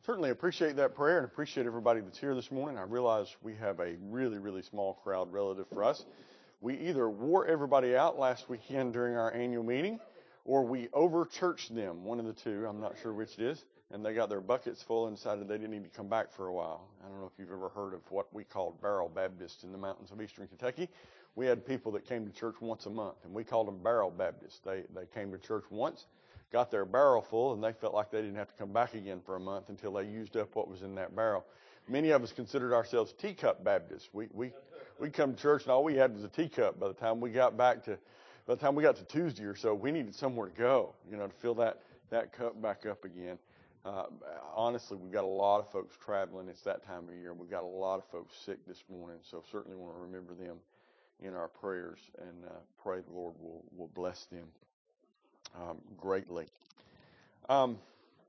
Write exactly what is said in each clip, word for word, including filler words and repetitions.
Certainly appreciate that prayer and appreciate everybody that's here this morning. I realize we have a really, really small crowd relative for us. We either wore everybody out last weekend during our annual meeting, or we over-churched them, one of the two. I'm not sure which it is. And they got their buckets full and decided they didn't need to come back for a while. I don't know if you've ever heard of what we called Barrel Baptist in the mountains of eastern Kentucky. We had people that came to church once a month, and we called them Barrel Baptists. They they came to church once, got their barrel full, and they felt like they didn't have to come back again for a month until they used up what was in that barrel. Many of us considered ourselves teacup Baptists. We we we come to church and all we had was a teacup. By the time we got back to, by the time we got to Tuesday or so, we needed somewhere to go, you know, to fill that that cup back up again. Uh, honestly, we've got a lot of folks traveling. It's that time of year, and we've got a lot of folks sick this morning. So certainly want to remember them in our prayers and uh, pray the Lord will will bless them um, greatly. Um,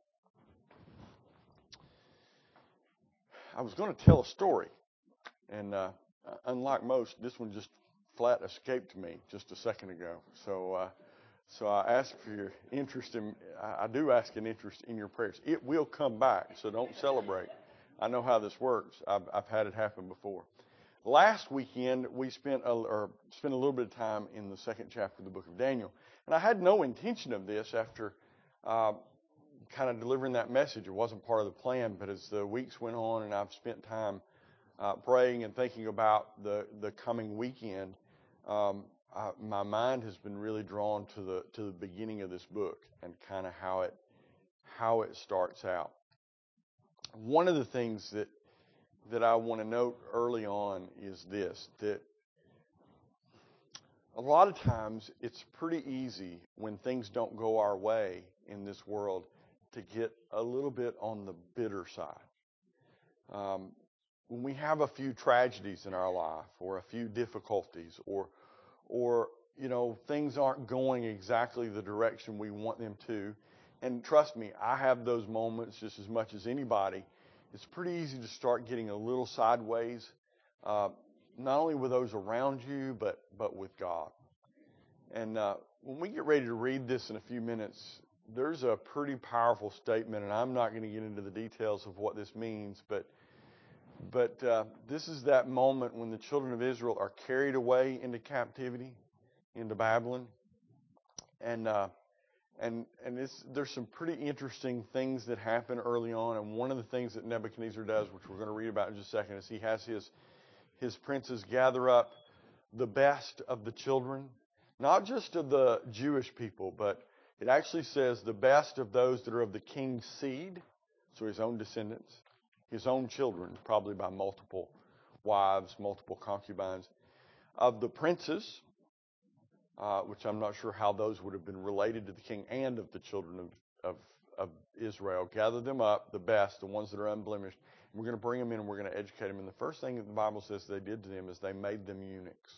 I was going to tell a story, and uh, unlike most, this one just flat escaped me just a second ago. So, uh, so I ask for your interest in. I do ask an interest in your prayers. It will come back, so don't celebrate. I know how this works. I've I've had it happen before. Last weekend we spent a, or spent a little bit of time in the second chapter of the book of Daniel, and I had no intention of this after. Uh, kind of delivering that message. It wasn't part of the plan, but as the weeks went on and I've spent time uh, praying and thinking about the, the coming weekend, um, I, my mind has been really drawn to the to the beginning of this book and kind of how it how it starts out. One of the things that that I want to note early on is this, that a lot of times it's pretty easy when things don't go our way in this world to get a little bit on the bitter side. Um, when we have a few tragedies in our life or a few difficulties or, or, you know, things aren't going exactly the direction we want them to, and trust me, I have those moments just as much as anybody, it's pretty easy to start getting a little sideways, uh, not only with those around you, but, but with God. And uh, when we get ready to read this in a few minutes, there's a pretty powerful statement, and I'm not going to get into the details of what this means, but but uh, this is that moment when the children of Israel are carried away into captivity, into Babylon, and uh, and and it's, there's some pretty interesting things that happen early on, and one of the things that Nebuchadnezzar does, which we're going to read about in just a second, is he has his his princes gather up the best of the children, not just of the Jewish people, but it actually says the best of those that are of the king's seed, so his own descendants, his own children, probably by multiple wives, multiple concubines, of the princes, uh, which I'm not sure how those would have been related to the king, and of the children of, of, of Israel. Gather them up, the best, the ones that are unblemished. We're going to bring them in and we're going to educate them. And the first thing that the Bible says they did to them is they made them eunuchs.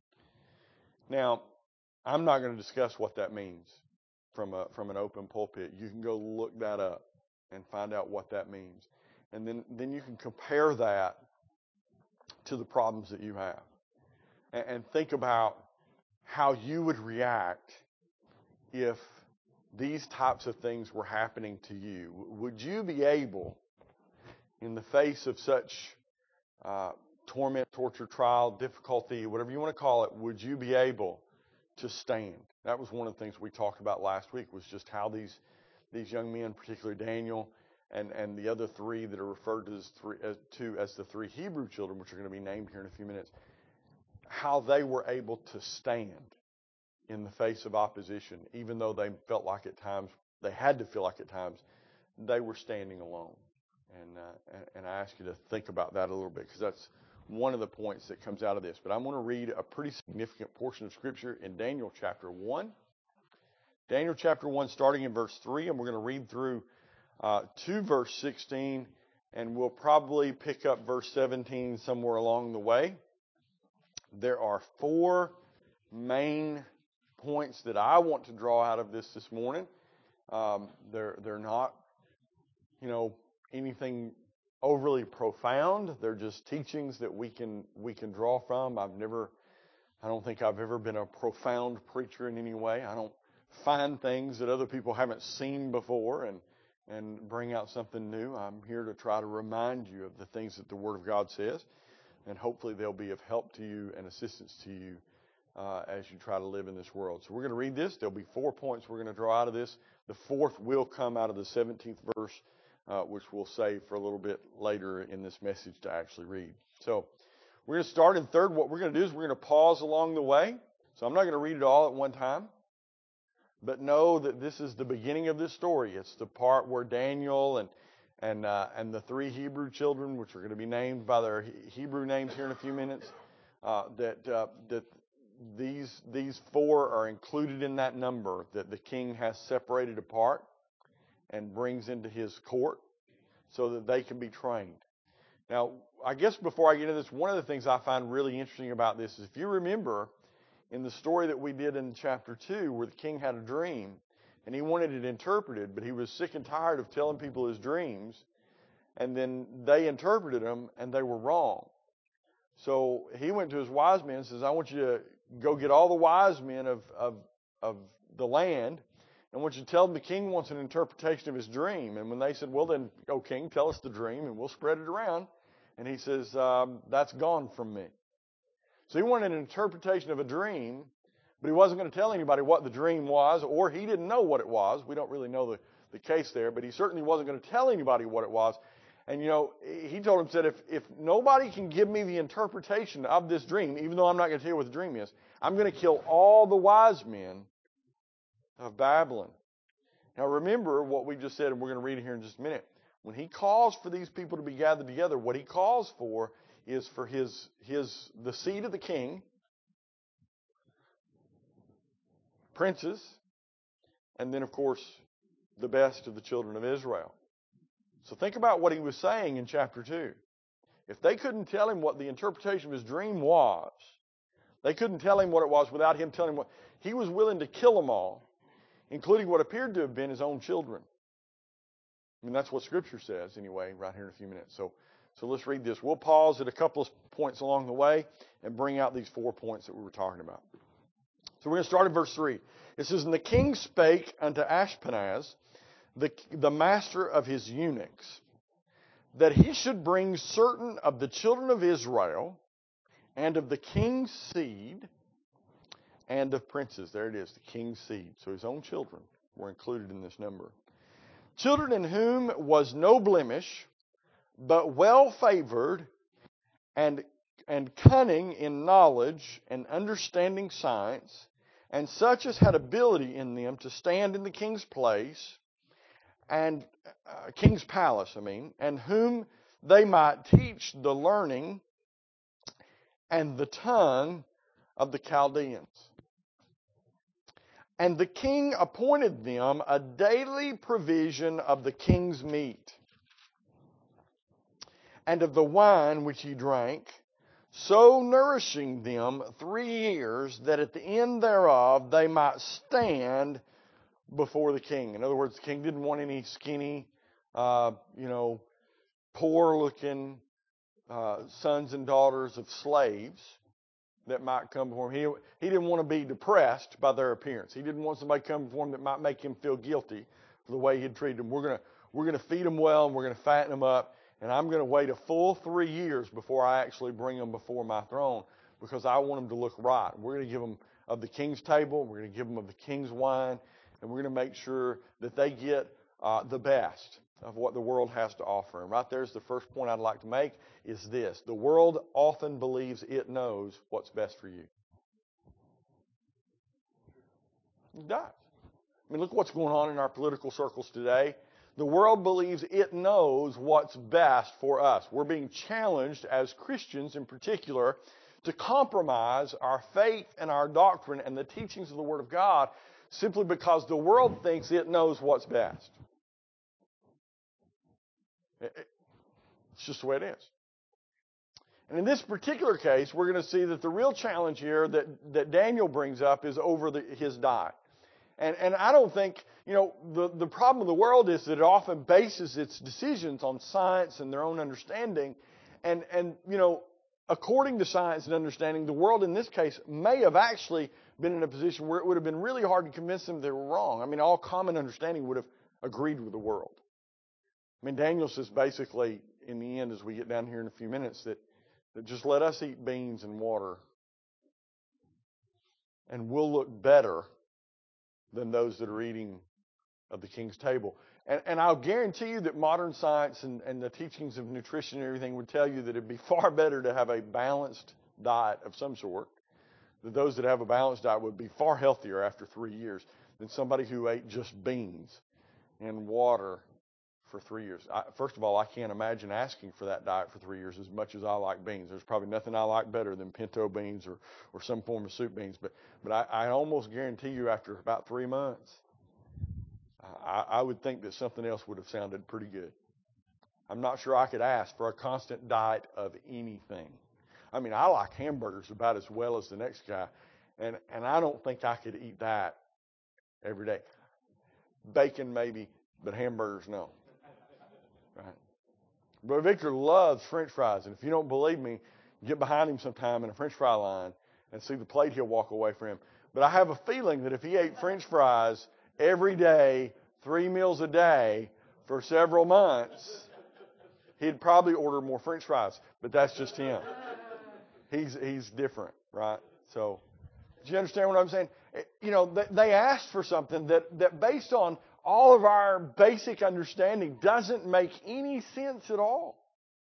Now, I'm not going to discuss what that means from a from an open pulpit. You can go look that up and find out what that means. And then, then you can compare that to the problems that you have. And, and think about how you would react if these types of things were happening to you. Would you be able, in the face of such uh, torment, torture, trial, difficulty, whatever you want to call it, would you be able to stand? That was one of the things we talked about last week, was just how these these young men, particularly Daniel and, and the other three that are referred to as, three, as, to as the three Hebrew children, which are going to be named here in a few minutes, how they were able to stand in the face of opposition, even though they felt like at times, they had to feel like at times, they were standing alone. And, uh, and, and I ask you to think about that a little bit, because that's one of the points that comes out of this. But I'm going to read a pretty significant portion of Scripture in Daniel chapter one. Daniel chapter one, starting in verse three, and we're going to read through uh, to verse sixteen, and we'll probably pick up verse seventeen somewhere along the way. There are four main points that I want to draw out of this this morning. Um, they're they're not, you know, anything overly profound. They're just teachings that we can we can draw from. I've never, I don't think I've ever been a profound preacher in any way. I don't find things that other people haven't seen before and and bring out something new. I'm here to try to remind you of the things that the Word of God says, and hopefully they'll be of help to you and assistance to you uh, as you try to live in this world. So we're going to read this. There'll be four points we're going to draw out of this. The fourth will come out of the seventeenth verse, uh, which we'll save for a little bit later in this message to actually read. So we're going to start in third. What we're going to do is we're going to pause along the way. So I'm not going to read it all at one time. But know that this is the beginning of this story. It's the part where Daniel and and uh, and the three Hebrew children, which are going to be named by their Hebrew names here in a few minutes, uh, that uh, that these these four are included in that number that the king has separated apart and brings into his court so that they can be trained. Now, I guess before I get into this, one of the things I find really interesting about this is if you remember in the story that we did in chapter two where the king had a dream and he wanted it interpreted, but he was sick and tired of telling people his dreams, and then they interpreted them and they were wrong. So he went to his wise men and says, I want you to go get all the wise men of, of, of the land, and I want you to tell them the king wants an interpretation of his dream. And when they said, well then, O king, tell us the dream and we'll spread it around. And he says, um, that's gone from me. So he wanted an interpretation of a dream, but he wasn't going to tell anybody what the dream was, or he didn't know what it was. We don't really know the, the case there, but he certainly wasn't going to tell anybody what it was. And, you know, he told him, said, if, if nobody can give me the interpretation of this dream, even though I'm not going to tell you what the dream is, I'm going to kill all the wise men of Babylon. Now, remember what we just said, and we're going to read it here in just a minute. When he calls for these people to be gathered together, what he calls for is for his his the seed of the king, princes, and then, of course, the best of the children of Israel. So think about what he was saying in chapter two. If they couldn't tell him what the interpretation of his dream was, they couldn't tell him what it was without him telling him what, he was willing to kill them all, including what appeared to have been his own children. I mean, that's what Scripture says anyway, right here in a few minutes. So, so let's read this. We'll pause at a couple of points along the way and bring out these four points that we were talking about. So we're going to start at verse three. It says, And the king spake unto Ashpenaz, the, the master of his eunuchs, that he should bring certain of the children of Israel and of the king's seed and of princes. There it is, the king's seed. So his own children were included in this number. Children in whom was no blemish, but well favored and, and cunning in knowledge and understanding science, and such as had ability in them to stand in the king's place, and uh, king's palace, I mean, and whom they might teach the learning and the tongue of the Chaldeans. And the king appointed them a daily provision of the king's meat, and of the wine which he drank, so nourishing them three years, that at the end thereof they might stand before the king. In other words, the king didn't want any skinny, uh, you know, poor-looking uh, sons and daughters of slaves that might come before him. He, he didn't want to be depressed by their appearance. He didn't want somebody to come before him that might make him feel guilty for the way he'd treated them. We're going to we're going to feed them well, and we're going to fatten them up, and I'm going to wait a full three years before I actually bring them before my throne, because I want them to look right. We're going to give them of the king's table. We're going to give them of the king's wine, and we're going to make sure that they get uh, the best of what the world has to offer. And right there's the first point I'd like to make, is this. The world often believes it knows what's best for you. It does. I mean, look what's going on in our political circles today. The world believes it knows what's best for us. We're being challenged as Christians in particular to compromise our faith and our doctrine and the teachings of the Word of God simply because the world thinks it knows what's best. It's just the way it is. And in this particular case, we're going to see that the real challenge here that, that Daniel brings up is over the, his diet. And, and I don't think, you know, the, the problem of the world is that it often bases its decisions on science and their own understanding. And, and, you know, according to science and understanding, the world in this case may have actually been in a position where it would have been really hard to convince them they were wrong. I mean, all common understanding would have agreed with the world. I mean, Daniel says basically in the end, as we get down here in a few minutes, that, that just let us eat beans and water and we'll look better than those that are eating of the king's table. And, and I'll guarantee you that modern science and, and the teachings of nutrition and everything would tell you that it'd be far better to have a balanced diet of some sort. That those that have a balanced diet would be far healthier after three years than somebody who ate just beans and water for three years. I, first of all, I can't imagine asking for that diet for three years as much as I like beans. There's probably nothing I like better than pinto beans or, or some form of soup beans. But, but I, I almost guarantee you after about three months, I, I would think that something else would have sounded pretty good. I'm not sure I could ask for a constant diet of anything. I mean, I like hamburgers about as well as the next guy, and, and I don't think I could eat that every day. Bacon maybe, but hamburgers no. Right? But Victor loves French fries, and if you don't believe me, get behind him sometime in a French fry line and see the plate he'll walk away from. But I have a feeling that if he ate French fries every day, three meals a day, for several months, he'd probably order more French fries. But that's just him. He's he's different, right? So, do you understand what I'm saying? You know, they asked for something that, that based on all of our basic understanding doesn't make any sense at all.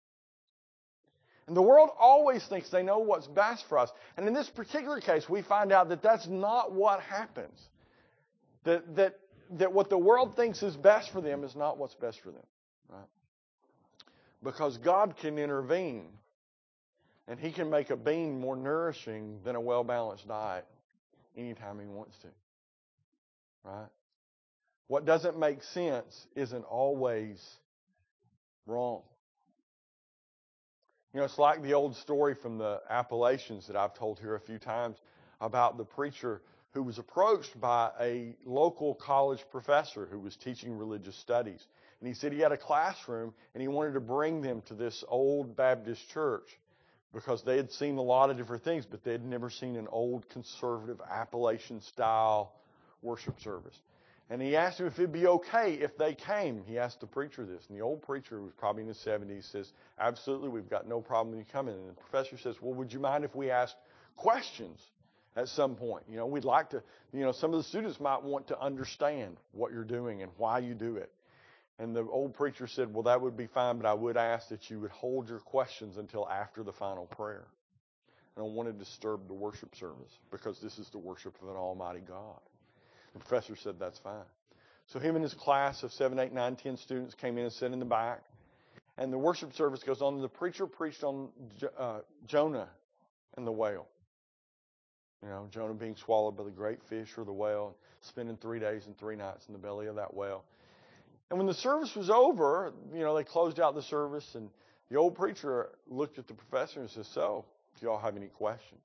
And the world always thinks they know what's best for us. And in this particular case, we find out that that's not what happens. That that that what the world thinks is best for them is not what's best for them. Right? Because God can intervene. And He can make a bean more nourishing than a well-balanced diet anytime He wants to. Right? What doesn't make sense isn't always wrong. You know, it's like the old story from the Appalachians that I've told here a few times about the preacher who was approached by a local college professor who was teaching religious studies. And he said he had a classroom and he wanted to bring them to this old Baptist church because they had seen a lot of different things, but they had never seen an old conservative Appalachian-style worship service. And he asked him if it'd be okay if they came. He asked the preacher this. And the old preacher, who was probably in his seventies, says, absolutely, we've got no problem with you coming. And the professor says, well, would you mind if we asked questions at some point? You know, we'd like to, you know, some of the students might want to understand what you're doing and why you do it. And the old preacher said, well, that would be fine, but I would ask that you would hold your questions until after the final prayer. I don't want to disturb the worship service because this is the worship of an almighty God. The professor said, that's fine. So him and his class of seven, eight, nine, ten students came in and sat in the back. And the worship service goes on. And the preacher preached on uh, Jonah and the whale. You know, Jonah being swallowed by the great fish or the whale, spending three days and three nights in the belly of that whale. And when the service was over, you know, they closed out the service. And the old preacher looked at the professor and said, so, do y'all have any questions?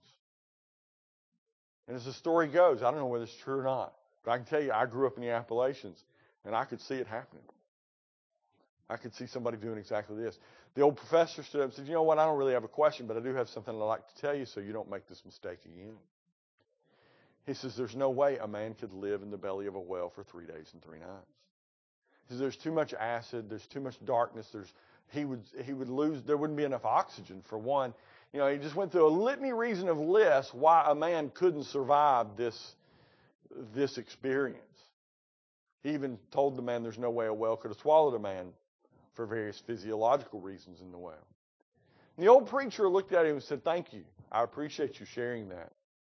And as the story goes, I don't know whether it's true or not. But I can tell you, I grew up in the Appalachians, and I could see it happening. I could see somebody doing exactly this. The old professor stood up and said, you know what, I don't really have a question, but I do have something I'd like to tell you so you don't make this mistake again. He says, there's no way a man could live in the belly of a whale for three days and three nights. He says, there's too much acid, there's too much darkness, there's he would he would lose, there wouldn't be enough oxygen for one. You know, he just went through a litany reason of lists why a man couldn't survive this this experience. He even told the man there's no way a whale could have swallowed a man for various physiological reasons in the whale. And the old preacher looked at him and said, thank you. I appreciate you sharing that.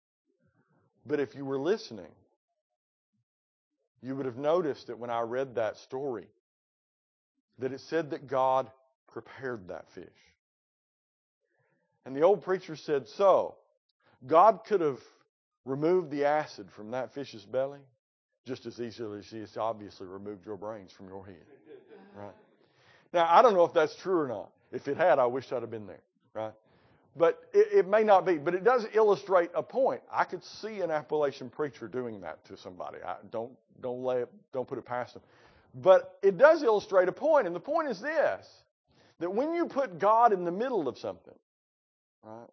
But if you were listening, you would have noticed that when I read that story, that it said that God prepared that fish. And the old preacher said, so, God could have removed the acid from that fish's belly just as easily as He has obviously removed your brains from your head. Right? Now, I don't know if that's true or not. If it had, I wish I'd have been there. Right? But it, it may not be. But it does illustrate a point. I could see an Appalachian preacher doing that to somebody. I don't don't lay it, don't put it past them. But it does illustrate a point, and the point is this: that when you put God in the middle of something, right,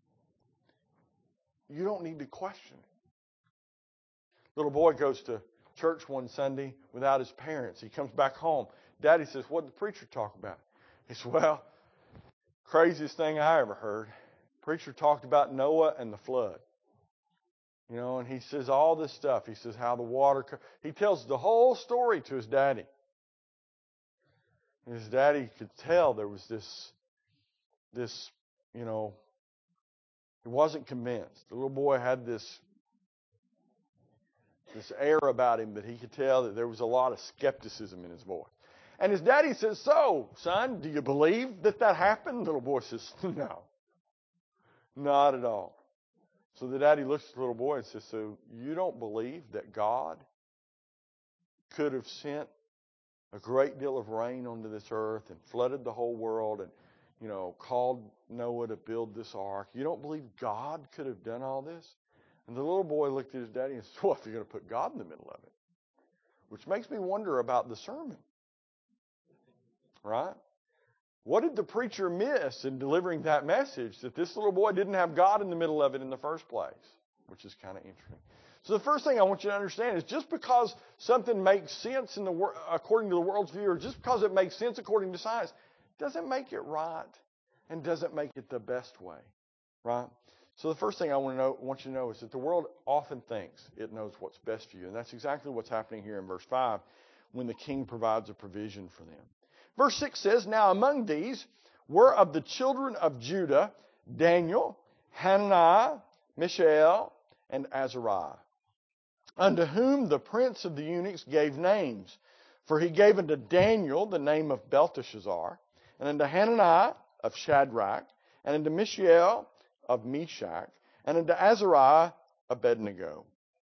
you don't need to question it. Little boy goes to church one Sunday without his parents. He comes back home. Daddy says, what did the preacher talk about? He says, well, craziest thing I ever heard. Preacher talked about Noah and the flood. You know, and he says all this stuff. He says how the water, he tells the whole story to his daddy. And his daddy could tell there was this, this, you know, he wasn't convinced. The little boy had this, this air about him that he could tell that there was a lot of skepticism in his voice. And his daddy says, so, son, do you believe that that happened? The little boy says, no, not at all. So the daddy looks at the little boy and says, so you don't believe that God could have sent a great deal of rain onto this earth and flooded the whole world and, you know, called Noah to build this ark? You don't believe God could have done all this? And the little boy looked at his daddy and said, well, if you're going to put God in the middle of it. Which makes me wonder about the sermon. Right? What did the preacher miss in delivering that message that this little boy didn't have God in the middle of it in the first place? Which is kind of interesting. So the first thing I want you to understand is just because something makes sense in the wor- according to the world's view, or just because it makes sense according to science, doesn't make it right and doesn't make it the best way. Right? So the first thing I want to know, want you to know is that the world often thinks it knows what's best for you. And that's exactly what's happening here in verse five when the king provides a provision for them. Verse six says, now among these were of the children of Judah, Daniel, Hananiah, Mishael, and Azariah, unto whom the prince of the eunuchs gave names. For he gave unto Daniel the name of Belteshazzar, and unto Hananiah of Shadrach, and unto Mishael of Meshach, and unto Azariah Abednego.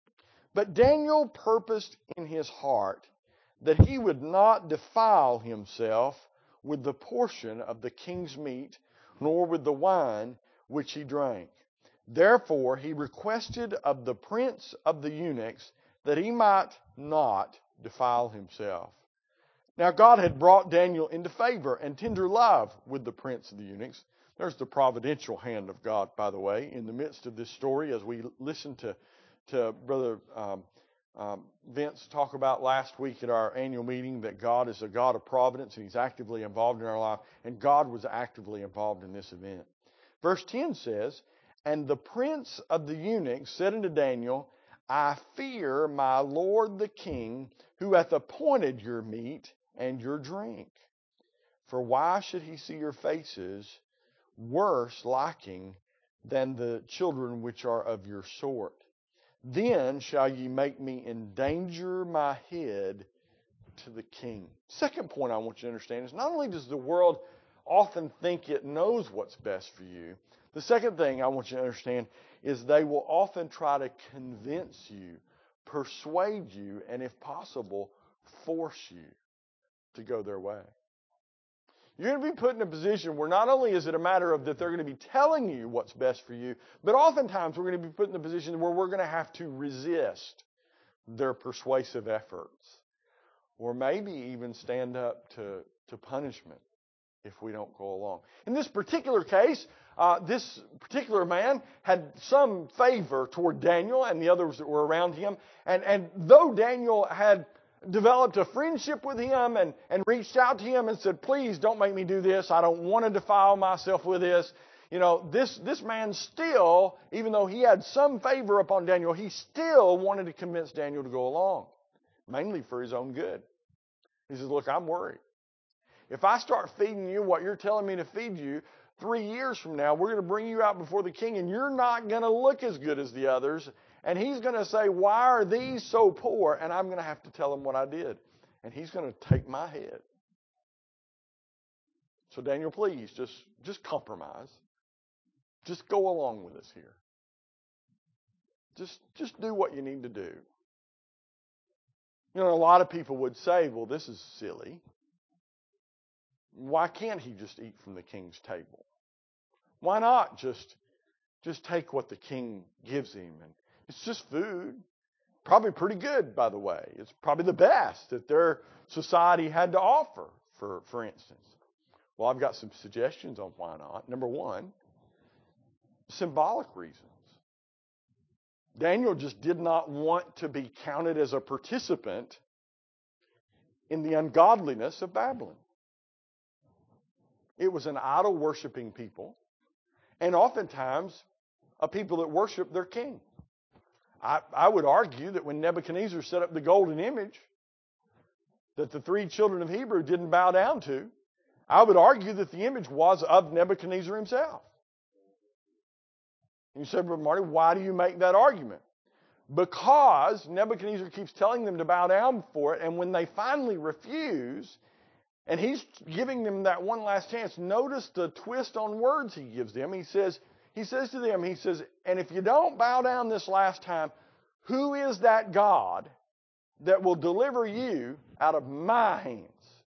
But Daniel purposed in his heart that he would not defile himself with the portion of the king's meat, nor with the wine which he drank. Therefore he requested of the prince of the eunuchs that he might not defile himself. Now God had brought Daniel into favor and tender love with the prince of the eunuchs. There's the providential hand of God, by the way, in the midst of this story, as we listen to, to Brother um, Um, Vince talked about last week at our annual meeting that God is a God of providence and He's actively involved in our life. And God was actively involved in this event. Verse ten says, and the prince of the eunuchs said unto Daniel, I fear my lord the king, who hath appointed your meat and your drink. For why should he see your faces worse liking than the children which are of your sort? Then shall ye make me endanger my head to the king. Second point I want you to understand is not only does the world often think it knows what's best for you, the second thing I want you to understand is they will often try to convince you, persuade you, and if possible, force you to go their way. You're going to be put in a position where not only is it a matter of that they're going to be telling you what's best for you, but oftentimes we're going to be put in a position where we're going to have to resist their persuasive efforts. Or maybe even stand up to, to punishment if we don't go along. In this particular case, uh, this particular man had some favor toward Daniel and the others that were around him. And, and though Daniel had developed a friendship with him and, and reached out to him and said, please don't make me do this. I don't want to defile myself with this. You know, this, this man still, even though he had some favor upon Daniel, he still wanted to convince Daniel to go along, mainly for his own good. He says, look, I'm worried. If I start feeding you what you're telling me to feed you, three years from now, we're going to bring you out before the king, and you're not going to look as good as the others. And he's going to say, why are these so poor? And I'm going to have to tell him what I did. And he's going to take my head. So Daniel, please, just, just compromise. Just go along with us here. Just, just do what you need to do. You know, a lot of people would say, well, this is silly. Why can't he just eat from the king's table? Why not just, just take what the king gives him? And it's just food. Probably pretty good, by the way. It's probably the best that their society had to offer, for, for instance. Well, I've got some suggestions on why not. Number one, symbolic reasons. Daniel just did not want to be counted as a participant in the ungodliness of Babylon. It was an idol-worshiping people, and oftentimes a people that worship their king. I, I would argue that when Nebuchadnezzar set up the golden image that the three children of Hebrew didn't bow down to, I would argue that the image was of Nebuchadnezzar himself. And you said, "But Marty, why do you make that argument?" Because Nebuchadnezzar keeps telling them to bow down for it, and when they finally refuse, and he's giving them that one last chance, notice the twist on words he gives them. He says, he says to them, he says, "And if you don't bow down this last time, who is that God that will deliver you out of my hands?"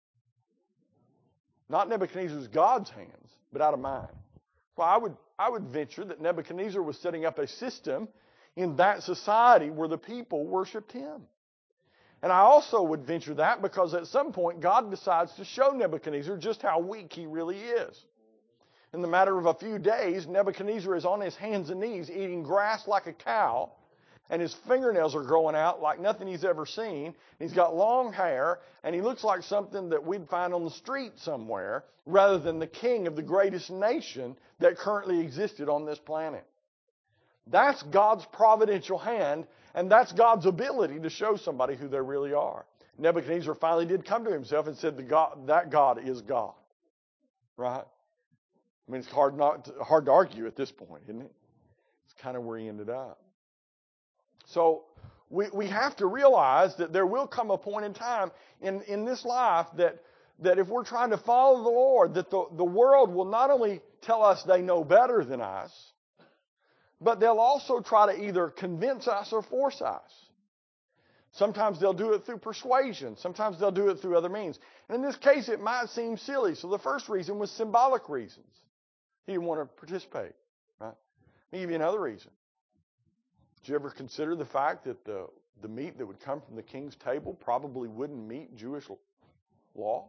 Not Nebuchadnezzar's God's hands, but out of mine. Well, I would, I would venture that Nebuchadnezzar was setting up a system in that society where the people worshiped him. And I also would venture that because at some point God decides to show Nebuchadnezzar just how weak he really is. In the matter of a few days, Nebuchadnezzar is on his hands and knees eating grass like a cow, and his fingernails are growing out like nothing he's ever seen. He's got long hair, and he looks like something that we'd find on the street somewhere rather than the king of the greatest nation that currently existed on this planet. That's God's providential hand, and that's God's ability to show somebody who they really are. Nebuchadnezzar finally did come to himself and said, "The God, that God is God." Right? I mean, it's hard, not to, hard to argue at this point, isn't it? It's kind of where he ended up. So we, we have to realize that there will come a point in time in, in this life that, that if we're trying to follow the Lord, that the, the world will not only tell us they know better than us, but they'll also try to either convince us or force us. Sometimes they'll do it through persuasion. Sometimes they'll do it through other means. And in this case, it might seem silly. So the first reason was symbolic reasons. He didn't want to participate. Right? Let me give you another reason. Did you ever consider the fact that the, the meat that would come from the king's table probably wouldn't meet Jewish law?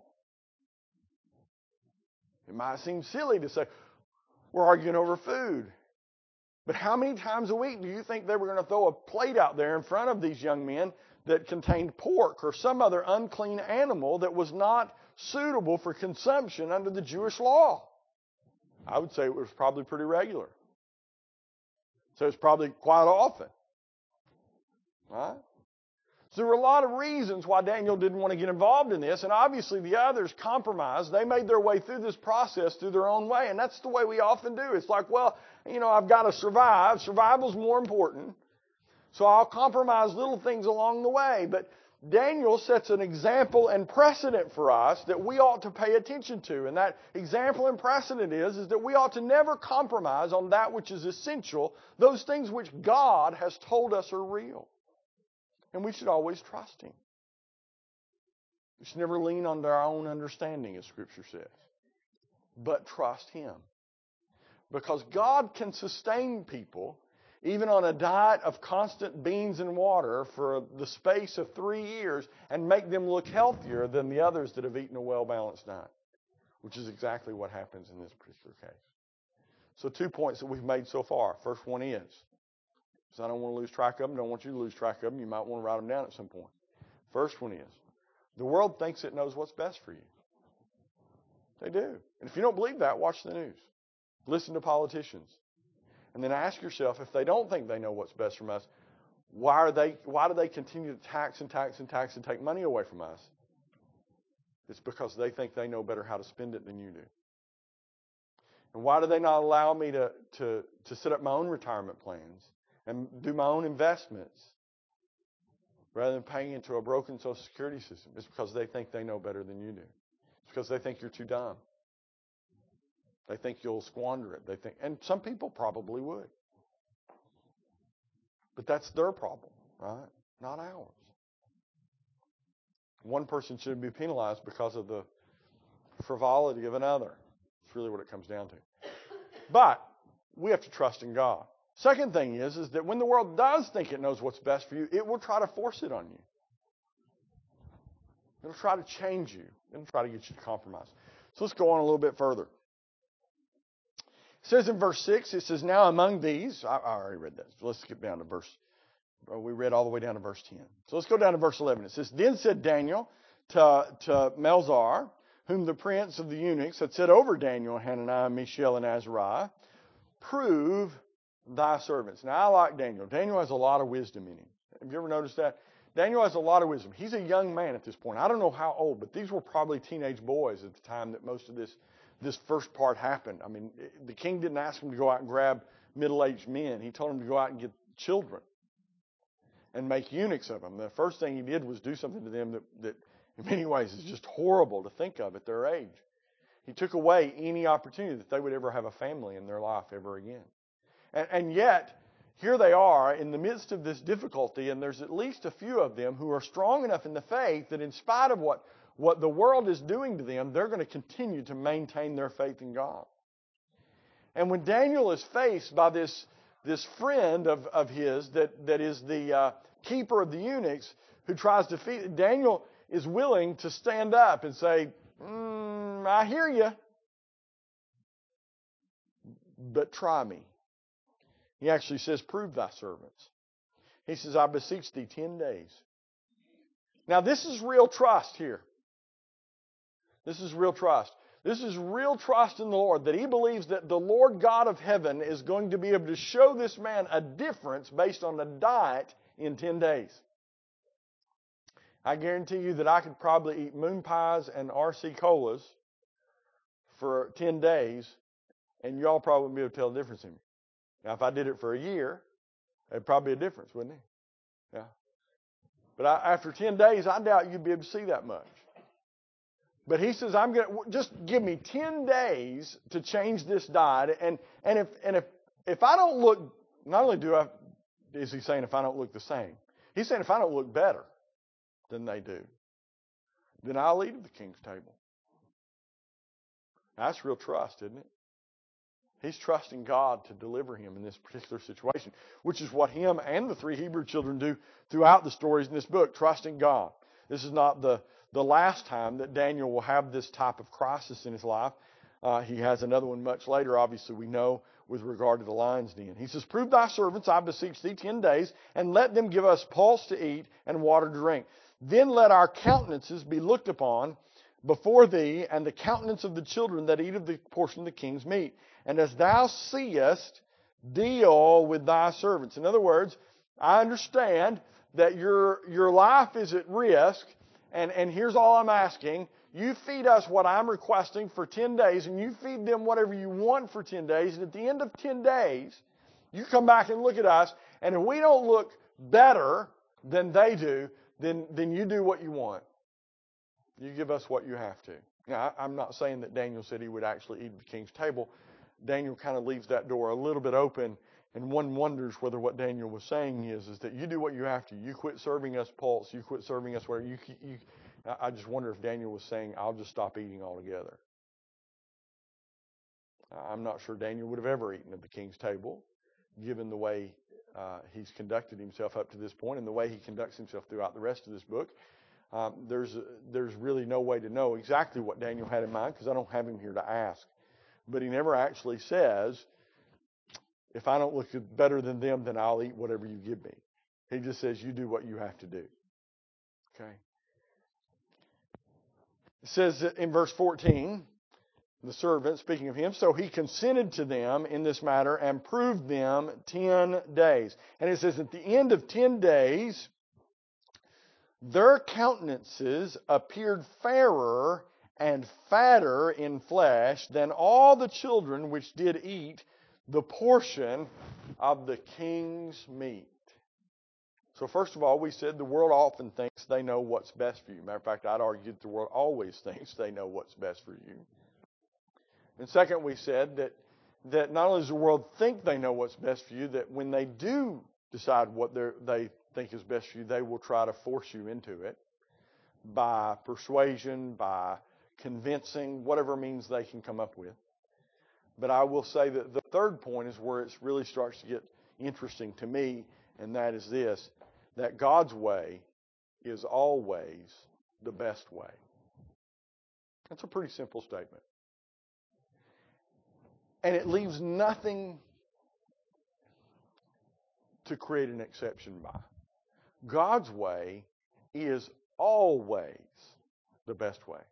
It might seem silly to say, we're arguing over food. But how many times a week do you think they were going to throw a plate out there in front of these young men that contained pork or some other unclean animal that was not suitable for consumption under the Jewish law? I would say it was probably pretty regular. So it's probably quite often. Right? So there were a lot of reasons why Daniel didn't want to get involved in this, and obviously the others compromised. They made their way through this process through their own way, and that's the way we often do. It's like, well, you know, I've got to survive. Survival's more important, so I'll compromise little things along the way. But Daniel sets an example and precedent for us that we ought to pay attention to, and that example and precedent is, is that we ought to never compromise on that which is essential, those things which God has told us are real. And we should always trust Him. We should never lean on our own understanding, as Scripture says, but trust Him. Because God can sustain people even on a diet of constant beans and water for the space of three years and make them look healthier than the others that have eaten a well-balanced diet, which is exactly what happens in this particular case. So two points that we've made so far. First one is, because I don't want to lose track of them, don't want you to lose track of them. You might want to write them down at some point. First one is, the world thinks it knows what's best for you. They do. And if you don't believe that, watch the news. Listen to politicians. And then ask yourself, if they don't think they know what's best from us, why are they? Why do they continue to tax and tax and tax and take money away from us? It's because they think they know better how to spend it than you do. And why do they not allow me to, to, to set up my own retirement plans and do my own investments rather than paying into a broken Social Security system? It's because they think they know better than you do. It's because they think you're too dumb. They think you'll squander it. They think, and some people probably would. But that's their problem, right? Not ours. One person shouldn't be penalized because of the frivolity of another. It's really what it comes down to. But we have to trust in God. Second thing is, is that when the world does think it knows what's best for you, it will try to force it on you. It'll try to change you. It'll try to get you to compromise. So let's go on a little bit further. It says in verse six, it says, now among these, I, I already read that. So let's skip down to verse We read all the way down to verse ten. So let's go down to verse eleven. It says, Then said Daniel to, to Melzar, whom the prince of the eunuchs had set over Daniel, Hananiah, Mishael, and Azariah, prove thy servants. Now, I like Daniel. Daniel has a lot of wisdom in him. Have you ever noticed that? Daniel has a lot of wisdom. He's a young man at this point. I don't know how old, but these were probably teenage boys at the time that most of this, this first part happened. I mean, the king didn't ask him to go out and grab middle-aged men. He told him to go out and get children and make eunuchs of them. The first thing he did was do something to them that, that in many ways is just horrible to think of at their age. He took away any opportunity that they would ever have a family in their life ever again. And, and yet, here they are in the midst of this difficulty, and there's at least a few of them who are strong enough in the faith that in spite of what, what the world is doing to them, they're going to continue to maintain their faith in God. And when Daniel is faced by this, this friend of, of his that, that is the uh, keeper of the eunuchs who tries to feed, Daniel is willing to stand up and say, mm, I hear you, but try me. He actually says, prove thy servants. He says, I beseech thee ten days. Now this is real trust here. This is real trust. This is real trust in the Lord, that he believes that the Lord God of heaven is going to be able to show this man a difference based on a diet in ten days. I guarantee you that I could probably eat moon pies and R C colas for ten days, and y'all probably wouldn't be able to tell the difference in me. Now, if I did it for a year, it'd probably be a difference, wouldn't it? Yeah. But I, after ten days, I doubt you'd be able to see that much. But he says, I'm going to just give me ten days to change this diet. And, and if, and if, if I don't look, not only do I, is he saying if I don't look the same? He's saying if I don't look better than they do, then I'll eat at the king's table. Now, that's real trust, isn't it? He's trusting God to deliver him in this particular situation, which is what him and the three Hebrew children do throughout the stories in this book, trusting God. This is not the, the last time that Daniel will have this type of crisis in his life. Uh, he has another one much later, obviously, we know, with regard to the lion's den. He says, prove thy servants, I beseech thee, ten days, and let them give us pulse to eat and water to drink. Then let our countenances be looked upon before thee, and the countenance of the children that eat of the portion of the king's meat. And as thou seest, deal with thy servants. In other words, I understand that your, your life is at risk, and, and here's all I'm asking. You feed us what I'm requesting for ten days, and you feed them whatever you want for ten days, and at the end of ten days, you come back and look at us, and if we don't look better than they do, then, then you do what you want. You give us what you have to. Now, I'm not saying that Daniel said he would actually eat at the king's table. Daniel kind of leaves that door a little bit open, and one wonders whether what Daniel was saying is, is that you do what you have to. You quit serving us pulse. You quit serving us where you, you. I just wonder if Daniel was saying, I'll just stop eating altogether. I'm not sure Daniel would have ever eaten at the king's table, given the way uh, he's conducted himself up to this point and the way he conducts himself throughout the rest of this book. Um, there's, there's really no way to know exactly what Daniel had in mind because I don't have him here to ask. But he never actually says, if I don't look better than them, then I'll eat whatever you give me. He just says, you do what you have to do. Okay. It says in verse fourteen, the servant, speaking of him, so he consented to them in this matter and proved them ten days. And it says at the end of ten days, their countenances appeared fairer and fatter in flesh than all the children which did eat the portion of the king's meat. So first of all, we said the world often thinks they know what's best for you. Matter of fact, I'd argue that the world always thinks they know what's best for you. And second, we said that, that not only does the world think they know what's best for you, that when they do decide what they think is best for you, they will try to force you into it by persuasion, by convincing, whatever means they can come up with. But I will say that the third point is where it really starts to get interesting to me, and that is this, that God's way is always the best way. That's a pretty simple statement. And it leaves nothing to create an exception by. God's way is always the best way.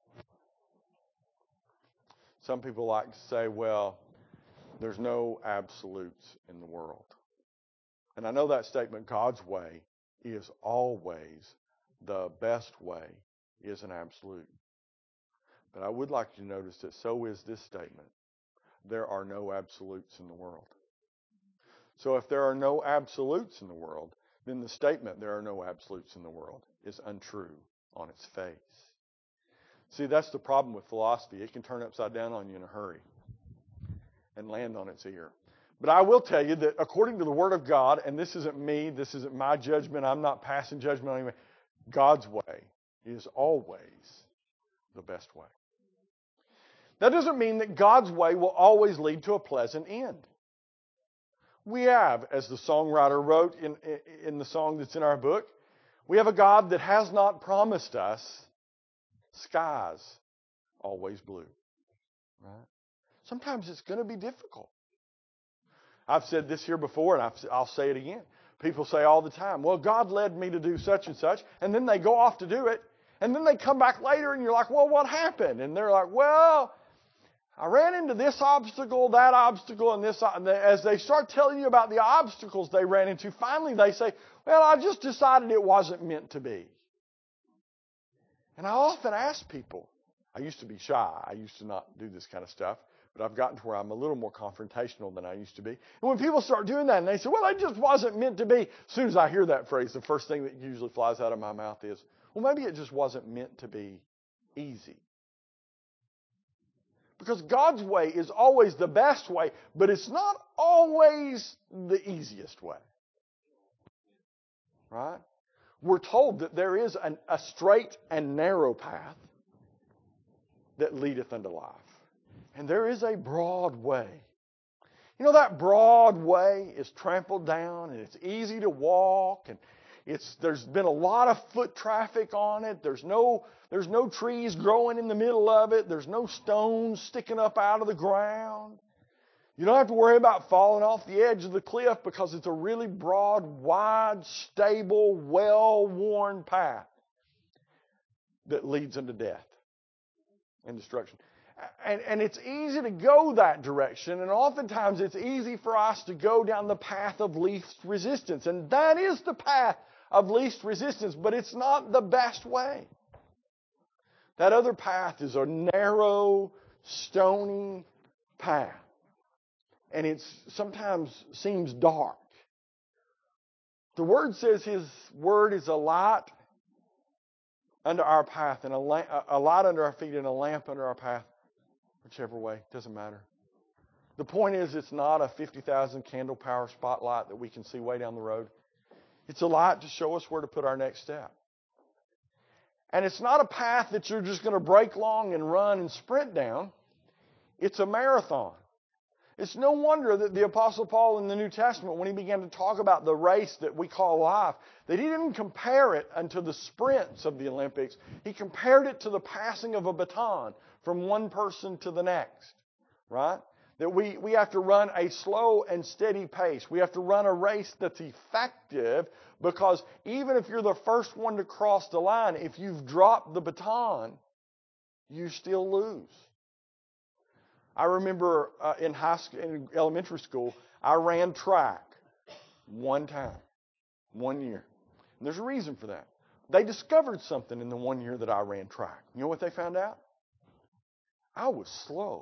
Some people like to say, well, there's no absolutes in the world. And I know that statement, God's way is always the best way, is an absolute. But I would like you to notice that so is this statement. There are no absolutes in the world. So if there are no absolutes in the world, then the statement, there are no absolutes in the world, is untrue on its face. See, that's the problem with philosophy. It can turn upside down on you in a hurry and land on its ear. But I will tell you that according to the Word of God, and this isn't me, this isn't my judgment, I'm not passing judgment on anyone, God's way is always the best way. That doesn't mean that God's way will always lead to a pleasant end. We have, as the songwriter wrote in, in the song that's in our book, we have a God that has not promised us skies always blue. Right? Sometimes it's going to be difficult. I've said this here before, and I've, I'll say it again. People say all the time, well, God led me to do such and such, and then they go off to do it, and then they come back later, and you're like, well, what happened? And they're like, well, I ran into this obstacle, that obstacle, and this. And as they start telling you about the obstacles they ran into, finally they say, well, I just decided it wasn't meant to be. And I often ask people, I used to be shy. I used to not do this kind of stuff. But I've gotten to where I'm a little more confrontational than I used to be. And when people start doing that and they say, well, it just wasn't meant to be. As soon as I hear that phrase, the first thing that usually flies out of my mouth is, well, maybe it just wasn't meant to be easy. Because God's way is always the best way, but it's not always the easiest way. Right? We're told that there is an, a straight and narrow path that leadeth unto life. And there is a broad way. You know, that broad way is trampled down and it's easy to walk and it's there's been a lot of foot traffic on it. There's no there's no trees growing in the middle of it. There's no stones sticking up out of the ground. You don't have to worry about falling off the edge of the cliff because it's a really broad, wide, stable, well-worn path that leads into death and destruction. And, and it's easy to go that direction, and oftentimes it's easy for us to go down the path of least resistance. And that is the path of least resistance, but it's not the best way. That other path is a narrow, stony path. And it sometimes seems dark. The Word says His Word is a light under our path, and a, lamp, a light under our feet and a lamp under our path. Whichever way, doesn't matter. The point is, it's not a fifty thousand candle power spotlight that we can see way down the road. It's a light to show us where to put our next step. And it's not a path that you're just going to break along and run and sprint down. It's a marathon. It's no wonder that the Apostle Paul in the New Testament, when he began to talk about the race that we call life, that he didn't compare it unto the sprints of the Olympics. He compared it to the passing of a baton from one person to the next, right? That we, we have to run a slow and steady pace. We have to run a race that's effective because even if you're the first one to cross the line, if you've dropped the baton, you still lose. I remember uh, in high school, in elementary school, I ran track one time, one year. And there's a reason for that. They discovered something in the one year that I ran track. You know what they found out? I was slow.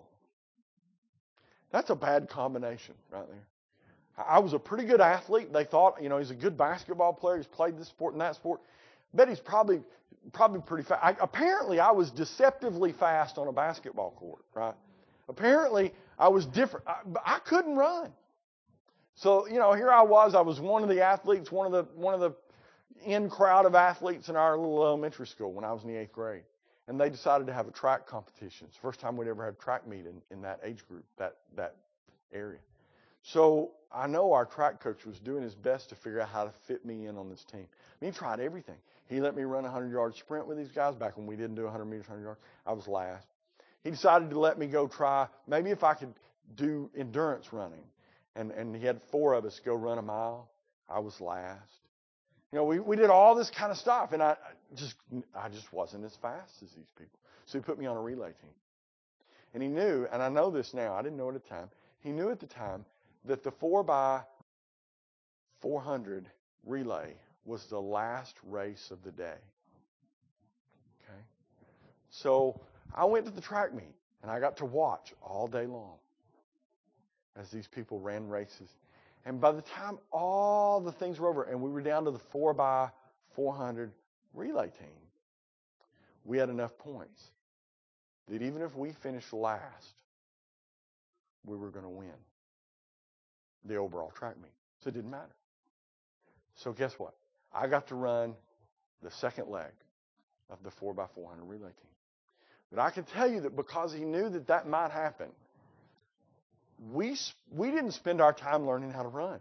That's a bad combination right there. I was a pretty good athlete. They thought, you know, he's a good basketball player. He's played this sport and that sport. Bet he's probably probably pretty fast. I, apparently, I was deceptively fast on a basketball court, right? Apparently, I was different. I, I couldn't run. So, you know, here I was. I was one of the athletes, one of the one of the in crowd of athletes in our little elementary school when I was in the eighth grade. And they decided to have a track competition. It's the first time we'd ever had track meet in, in that age group, that, that area. So I know our track coach was doing his best to figure out how to fit me in on this team. I mean, he tried everything. He let me run a hundred-yard sprint with these guys back when we didn't do one hundred meters, one hundred yards. I was last. He decided to let me go try, maybe if I could do endurance running. And, and he had four of us go run a mile. I was last. You know, we, we did all this kind of stuff, and I just I just wasn't as fast as these people. So he put me on a relay team. And he knew, and I know this now, I didn't know it at the time, he knew at the time that the four by four hundred relay was the last race of the day. Okay? So I went to the track meet, and I got to watch all day long as these people ran races. And by the time all the things were over, and we were down to the four by four hundred relay team, we had enough points that even if we finished last, we were going to win the overall track meet. So it didn't matter. So guess what? I got to run the second leg of the four by four hundred relay team. But I can tell you that because he knew that that might happen, we, we didn't spend our time learning how to run.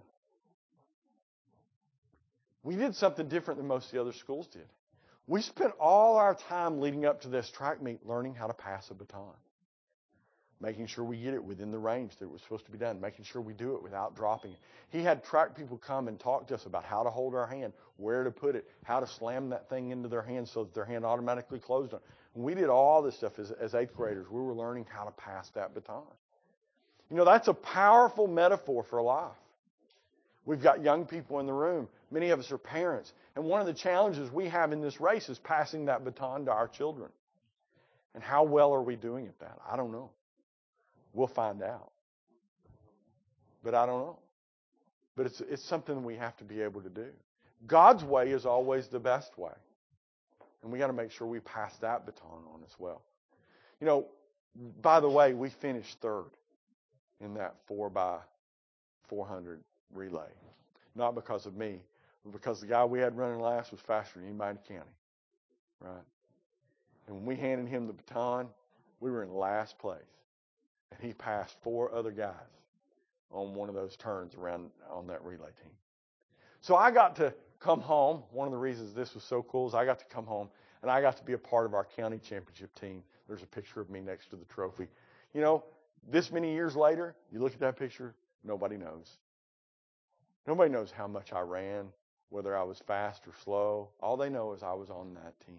We did something different than most of the other schools did. We spent all our time leading up to this track meet learning how to pass a baton, making sure we get it within the range that it was supposed to be done, making sure we do it without dropping it. He had track people come and talk to us about how to hold our hand, where to put it, how to slam that thing into their hand so that their hand automatically closed on it. When we did all this stuff as, as eighth graders, we were learning how to pass that baton. You know, that's a powerful metaphor for life. We've got young people in the room. Many of us are parents. And one of the challenges we have in this race is passing that baton to our children. And how well are we doing at that? I don't know. We'll find out. But I don't know. But it's, it's something we have to be able to do. God's way is always the best way. And we got to make sure we pass that baton on as well. You know, by the way, we finished third in that four by four hundred relay. Not because of me, but because the guy we had running last was faster than anybody in the county. Right? And when we handed him the baton, we were in last place. And he passed four other guys on one of those turns around on that relay team. So I got to come home. One of the reasons this was so cool is I got to come home and I got to be a part of our county championship team. There's a picture of me next to the trophy. You know, this many years later, you look at that picture, nobody knows. Nobody knows how much I ran, whether I was fast or slow. All they know is I was on that team.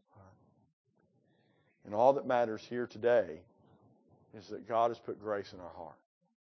And all that matters here today is that God has put grace in our heart.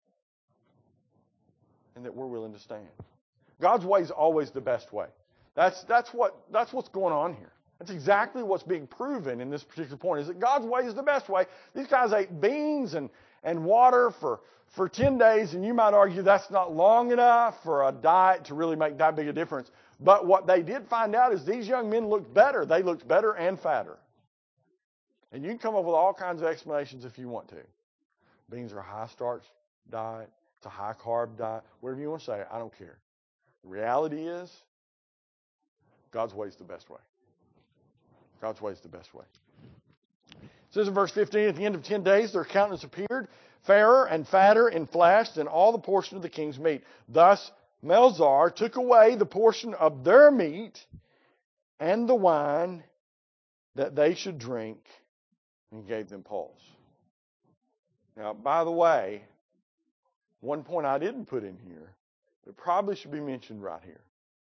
And that we're willing to stand. God's way is always the best way. That's, that's, what, that's what's going on here. That's exactly what's being proven in this particular point, is that God's way is the best way. These guys ate beans and, and water for, for ten days, and you might argue that's not long enough for a diet to really make that big a difference. But what they did find out is these young men looked better. They looked better and fatter. And you can come up with all kinds of explanations if you want to. Beans are a high-starch diet. It's a high-carb diet. Whatever you want to say, I don't care. The reality is, God's way is the best way. God's way is the best way. It says in verse fifteen, at the end of ten days, their countenance appeared fairer and fatter and flashed than all the portion of the king's meat. Thus, Melzar took away the portion of their meat and the wine that they should drink and gave them pulse. Now, by the way, one point I didn't put in here that probably should be mentioned right here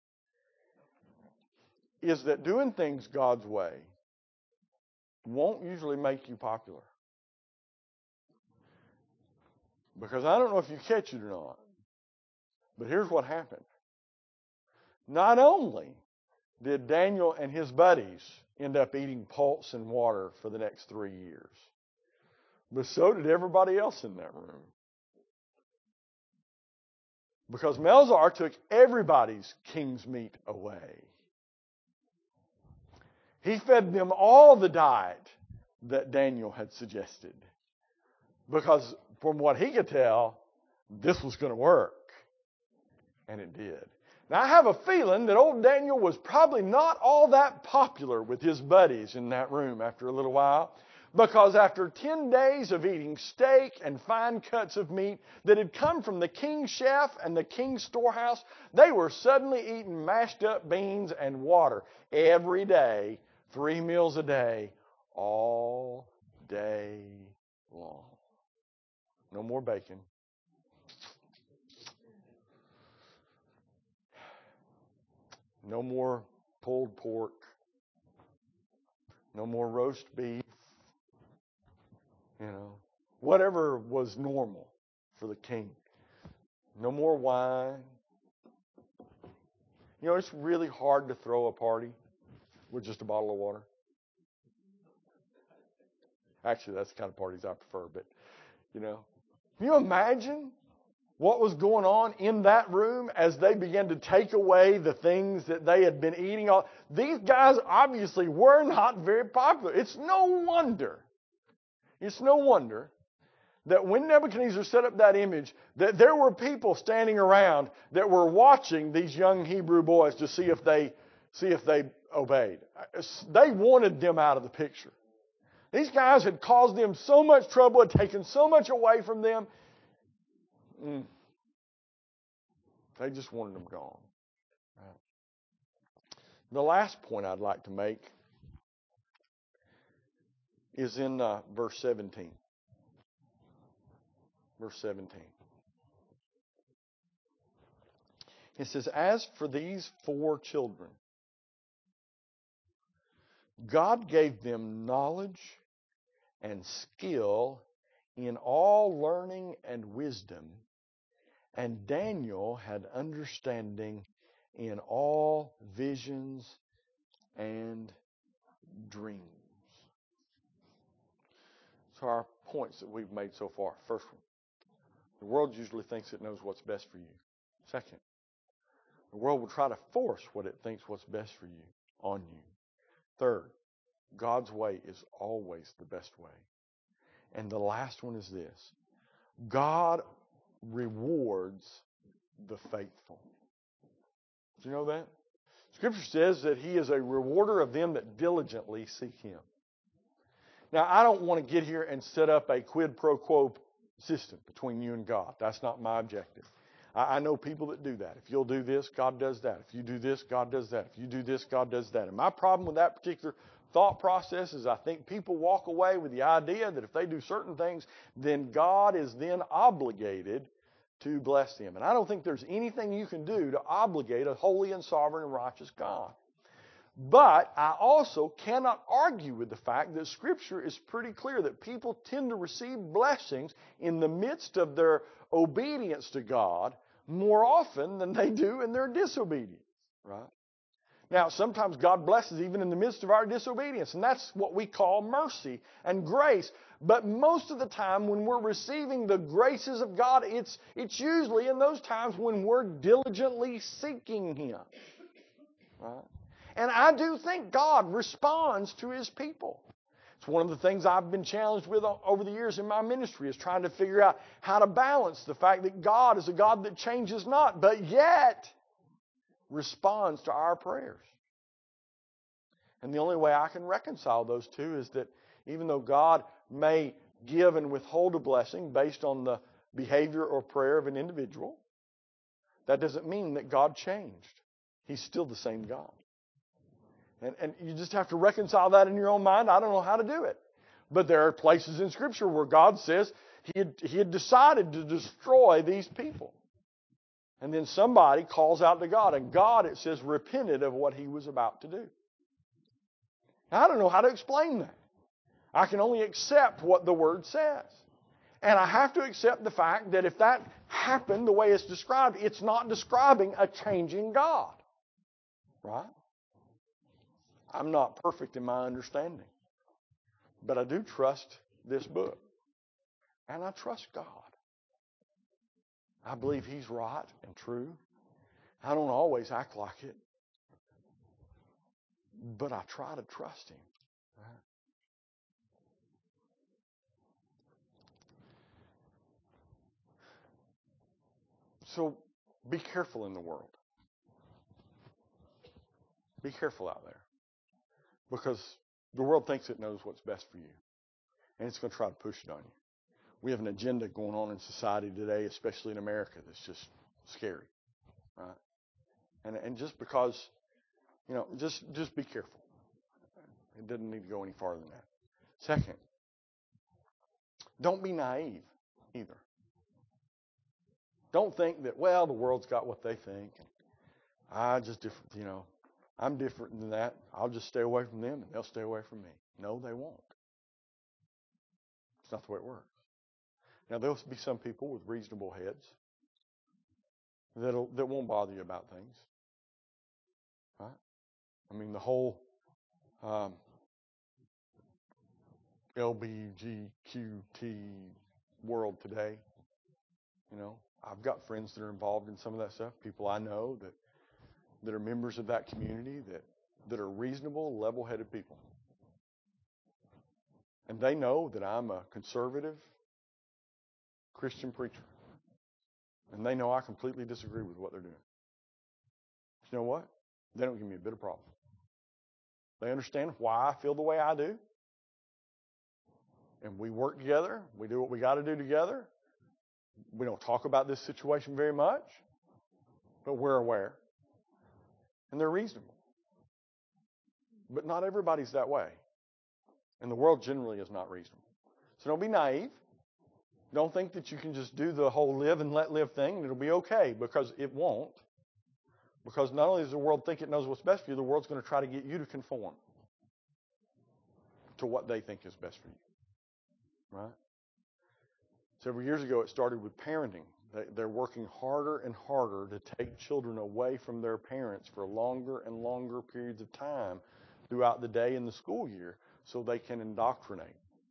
is that doing things God's way won't usually make you popular. Because I don't know if you catch it or not, but here's what happened. Not only did Daniel and his buddies end up eating pulse and water for the next three years, but so did everybody else in that room. Because Melzar took everybody's king's meat away. He fed them all the diet that Daniel had suggested. Because from what he could tell, this was going to work. And it did. Now, I have a feeling that old Daniel was probably not all that popular with his buddies in that room after a little while. Because after ten days of eating steak and fine cuts of meat that had come from the king's chef and the king's storehouse, they were suddenly eating mashed up beans and water every day, three meals a day, all day long. No more bacon. No more pulled pork. No more roast beef. You know, whatever was normal for the king. No more wine. You know, it's really hard to throw a party with just a bottle of water. Actually, that's the kind of parties I prefer, but, you know. Can you imagine what was going on in that room as they began to take away the things that they had been eating? These guys obviously were not very popular. It's no wonder. It's no wonder that when Nebuchadnezzar set up that image, that there were people standing around that were watching these young Hebrew boys to see if they see if they obeyed. They wanted them out of the picture. These guys had caused them so much trouble, had taken so much away from them. Mm. They just wanted them gone. Right. The last point I'd like to make is in uh, verse seventeen. Verse seventeen. It says, "As for these four children, God gave them knowledge and skill in all learning and wisdom, and Daniel had understanding in all visions and dreams." So our points that we've made so far. First one, the world usually thinks it knows what's best for you. Second, the world will try to force what it thinks what's best for you on you. Third, God's way is always the best way. And the last one is this: God rewards the faithful. Do you know that? Scripture says that He is a rewarder of them that diligently seek Him. Now, I don't want to get here and set up a quid pro quo system between you and God. That's not my objective. I, I know people that do that. If you'll do this, God does that. If you do this, God does that. If you do this, God does that. And my problem with that particular thought process is I think people walk away with the idea that if they do certain things, then God is then obligated to bless them. And I don't think there's anything you can do to obligate a holy and sovereign and righteous God. But I also cannot argue with the fact that Scripture is pretty clear that people tend to receive blessings in the midst of their obedience to God more often than they do in their disobedience. Right? Now, sometimes God blesses even in the midst of our disobedience, and that's what we call mercy and grace. But most of the time when we're receiving the graces of God, it's, it's usually in those times when we're diligently seeking Him. Right? And I do think God responds to His people. It's one of the things I've been challenged with over the years in my ministry, is trying to figure out how to balance the fact that God is a God that changes not, but yet responds to our prayers. And the only way I can reconcile those two is that even though God may give and withhold a blessing based on the behavior or prayer of an individual, that doesn't mean that God changed. He's still the same God. And, and you just have to reconcile that in your own mind. I don't know how to do it. But there are places in Scripture where God says He had, he had decided to destroy these people. And then somebody calls out to God. And God, it says, repented of what He was about to do. Now, I don't know how to explain that. I can only accept what the Word says. And I have to accept the fact that if that happened the way it's described, it's not describing a changing God. Right? I'm not perfect in my understanding. But I do trust this book. And I trust God. I believe He's right and true. I don't always act like it. But I try to trust Him. Right? So be careful in the world. Be careful out there. Because the world thinks it knows what's best for you. And it's going to try to push it on you. We have an agenda going on in society today, especially in America, that's just scary. Right? And and just because, you know, just, just be careful. It doesn't need to go any farther than that. Second, don't be naive either. Don't think that, well, the world's got what they think. I just, you know, I'm different than that. I'll just stay away from them and they'll stay away from me. No, they won't. It's not the way it works. Now, there'll be some people with reasonable heads that'll, that won't bother you about things. Right? I mean, the whole um, L G B T Q world today, you know, I've got friends that are involved in some of that stuff, people I know that that are members of that community that, that are reasonable, level-headed people. And they know that I'm a conservative Christian preacher. And they know I completely disagree with what they're doing. But you know what? They don't give me a bit of problem. They understand why I feel the way I do. And we work together. We do what we got to do together. We don't talk about this situation very much, but we're aware. And they're reasonable. But not everybody's that way. And the world generally is not reasonable. So don't be naive. Don't think that you can just do the whole live and let live thing and it'll be okay, because it won't. Because not only does the world think it knows what's best for you, the world's going to try to get you to conform to what they think is best for you. Right? Several years ago, it started with parenting. They're working harder and harder to take children away from their parents for longer and longer periods of time throughout the day and the school year so they can indoctrinate.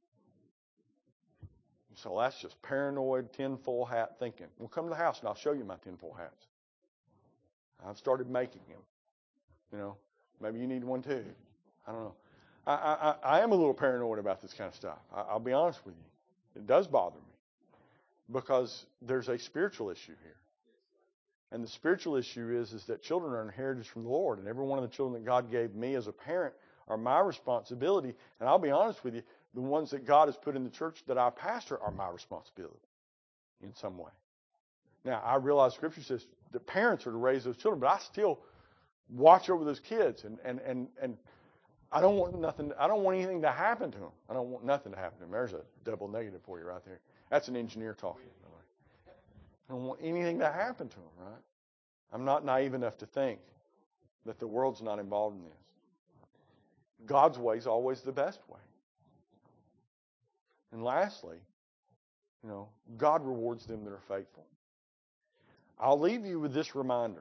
So that's just paranoid, tinfoil hat thinking. Well, come to the house and I'll show you my tinfoil hats. I've started making them. You know, maybe you need one too. I don't know. I, I, I am a little paranoid about this kind of stuff. I, I'll be honest with you. It does bother me because there's a spiritual issue here. And the spiritual issue is, is that children are inherited from the Lord. And every one of the children that God gave me as a parent are my responsibility. And I'll be honest with you, the ones that God has put in the church that I pastor are my responsibility in some way. Now, I realize Scripture says that parents are to raise those children, but I still watch over those kids. And, and, and, and I don't want nothing. I don't want anything to happen to them. I don't want nothing to happen to them. There's a double negative for you right there. That's an engineer talking. By the way. I don't want anything to happen to them, right? I'm not naive enough to think that the world's not involved in this. God's way is always the best way. And lastly, you know, God rewards them that are faithful. I'll leave you with this reminder.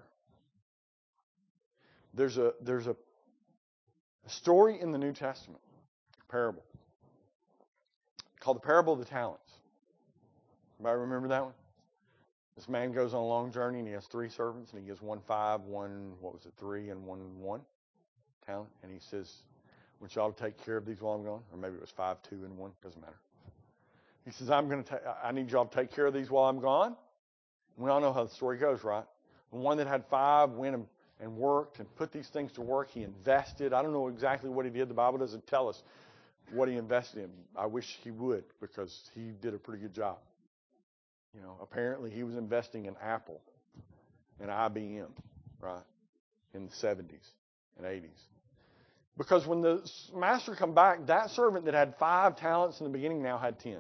There's a there's a, a story in the New Testament, a parable, called the parable of the talents. Anybody remember that one? This man goes on a long journey and he has three servants and he gives one five, one, what was it, three, and one one talent. And he says, I want y'all to take care of these while I'm gone. Or maybe it was five, two, and one. Doesn't matter. He says, I'm going to take, I need y'all to take care of these while I'm gone. We all know how the story goes, right? The one that had five went and, and worked and put these things to work. He invested. I don't know exactly what he did. The Bible doesn't tell us what he invested in. I wish he would, because he did a pretty good job. You know, apparently he was investing in Apple and I B M, right, in the seventies and eighties. Because when the master come back, that servant that had five talents in the beginning now had ten.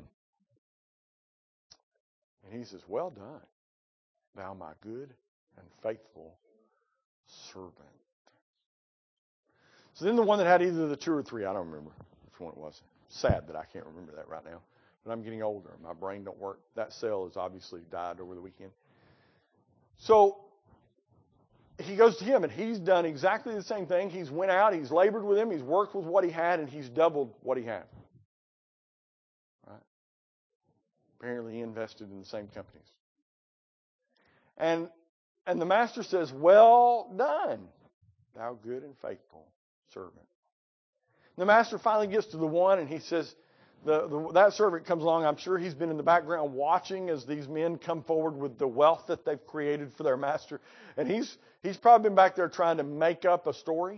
And he says, well done, thou my good and faithful servant. So then the one that had either the two or three, I don't remember which one it was. Sad that I can't remember that right now. But I'm getting older. My brain don't work. That cell has obviously died over the weekend. So he goes to him, and he's done exactly the same thing. He's went out, he's labored with him, he's worked with what he had, and he's doubled what he had. Right? Apparently he invested in the same companies. And and the master says, well done, thou good and faithful servant. The master finally gets to the one, and he says, the, the, that servant comes along. I'm sure he's been in the background watching as these men come forward with the wealth that they've created for their master. And he's he's probably been back there trying to make up a story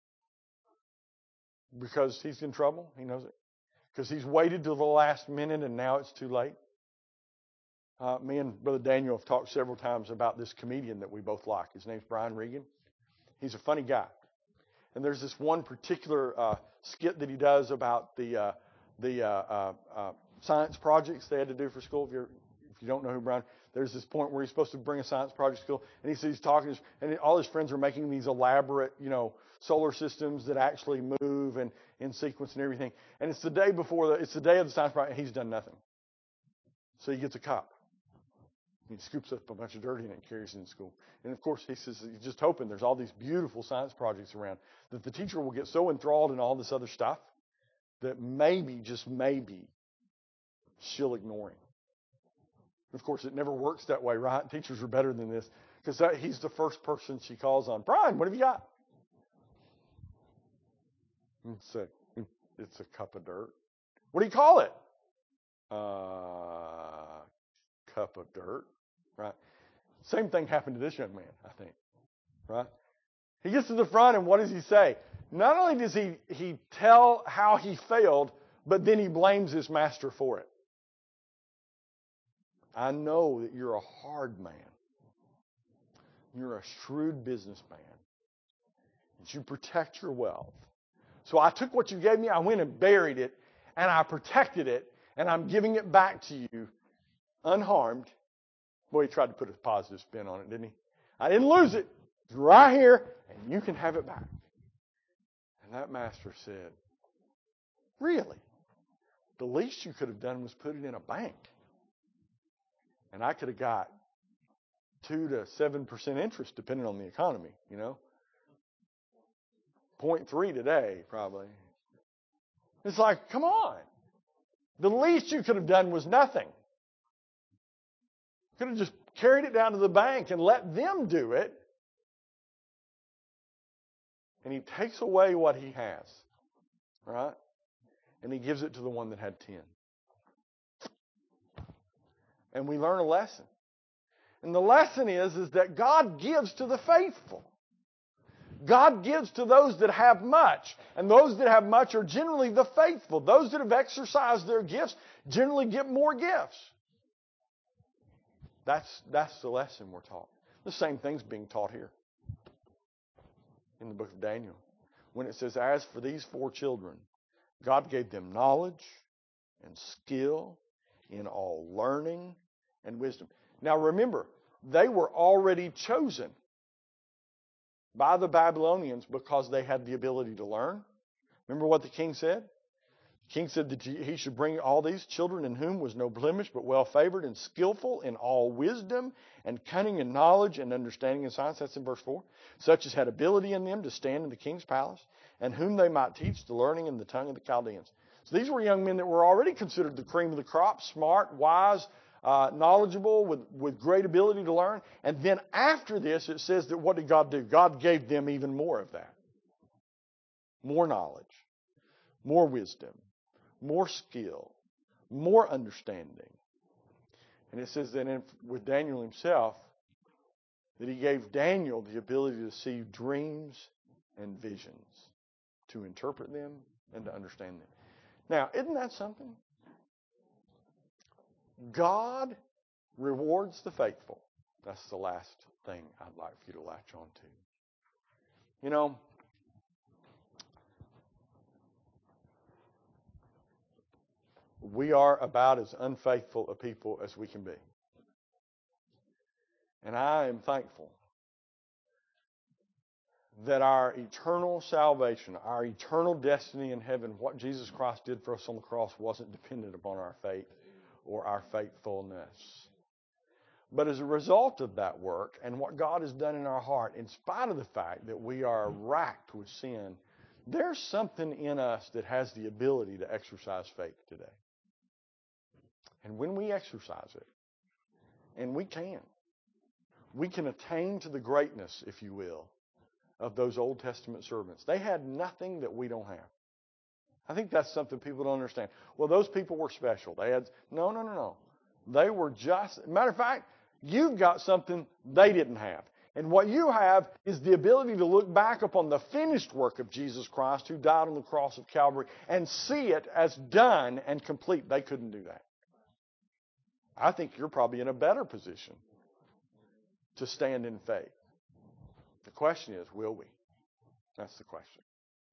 because he's in trouble. He knows it. Because he's waited till the last minute, and now it's too late. Uh, me and Brother Daniel have talked several times about this comedian that we both like. His name's Brian Regan. He's a funny guy. And there's this one particular uh, skit that he does about the uh, the uh, uh, uh, science projects they had to do for school. If you're, if If you don't know who Brian, there's this point where he's supposed to bring a science project to school, and he says he's talking, and all his friends are making these elaborate, you know, solar systems that actually move and in sequence and everything. And it's the day before the, it's the day of the science project, and he's done nothing. So he gets a cup. He scoops up a bunch of dirt in it and carries it in school. And of course, he says he's just hoping there's all these beautiful science projects around that the teacher will get so enthralled in all this other stuff that maybe, just maybe, she'll ignore him. Of course, it never works that way, right? Teachers are better than this because he's the first person she calls on. Brian, what have you got? It's a, it's a cup of dirt. What do you call it? Uh, cup of dirt, right? Same thing happened to this young man, I think, right? He gets to the front, and what does he say? Not only does he, he tell how he failed, but then he blames his master for it. I know that you're a hard man. You're a shrewd businessman. That you protect your wealth. So I took what you gave me, I went and buried it, and I protected it, and I'm giving it back to you unharmed. Boy, he tried to put a positive spin on it, didn't he? I didn't lose it. It's right here, and you can have it back. And that master said, really? The least you could have done was put it in a bank. And I could have got two to seven percent interest, depending on the economy, you know. zero point three today, probably. It's like, come on. The least you could have done was nothing. You could have just carried it down to the bank and let them do it. And he takes away what he has, right? And he gives it to the one that had ten. And we learn a lesson. And the lesson is, is that God gives to the faithful. God gives to those that have much. And those that have much are generally the faithful. Those that have exercised their gifts generally get more gifts. That's, that's the lesson we're taught. The same thing's being taught here in the book of Daniel. When it says, as for these four children, God gave them knowledge and skill in all learning and wisdom. Now remember, they were already chosen by the Babylonians because they had the ability to learn. Remember what the king said? The king said that he should bring all these children in whom was no blemish, but well favored and skillful in all wisdom and cunning and knowledge and understanding and science. That's in verse four. Such as had ability in them to stand in the king's palace, and whom they might teach the learning and the tongue of the Chaldeans. So these were young men that were already considered the cream of the crop, smart, wise, uh, knowledgeable, with, with great ability to learn. And then after this, it says that what did God do? God gave them even more of that. More knowledge, more wisdom, more skill, more understanding. And it says that in, with Daniel himself, that he gave Daniel the ability to see dreams and visions, to interpret them and to understand them. Now, isn't that something? God rewards the faithful. That's the last thing I'd like for you to latch on to. You know, we are about as unfaithful a people as we can be. And I am thankful that our eternal salvation, our eternal destiny in heaven, what Jesus Christ did for us on the cross wasn't dependent upon our faith or our faithfulness. But as a result of that work and what God has done in our heart, in spite of the fact that we are racked with sin, there's something in us that has the ability to exercise faith today. And when we exercise it, and we can, we can attain to the greatness, if you will, of those Old Testament servants. They had nothing that we don't have. I think that's something people don't understand. Well, those people were special. They had, no, no, no, no. They were just, matter of fact, you've got something they didn't have. And what you have is the ability to look back upon the finished work of Jesus Christ who died on the cross of Calvary and see it as done and complete. They couldn't do that. I think you're probably in a better position to stand in faith. The question is, will we? That's the question.